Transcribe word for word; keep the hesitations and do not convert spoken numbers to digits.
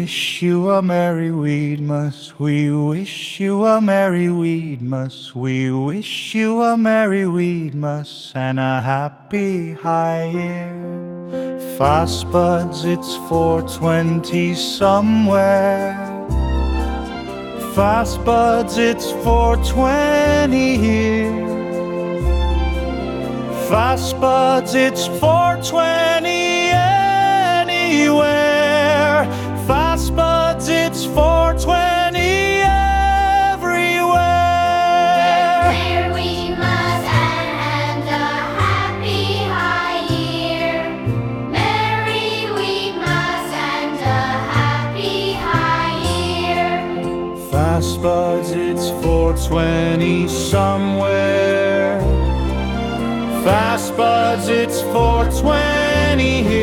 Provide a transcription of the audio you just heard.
wish you a Merry Weedmas. We wish you a Merry Weedmas. We wish you a Merry Weedmas and a happy high year. Fast buds, it's four twenty somewhere. Fast buds, it's four twenty here. Fast buds, it's four twenty anywhere. Fast buds, it's four twenty everywhere. Merry Weedmas and a happy high year. Merry Weedmas and a happy high year. Fast buds, it's four twenty somewhere. Fast buds, it's four twenty here.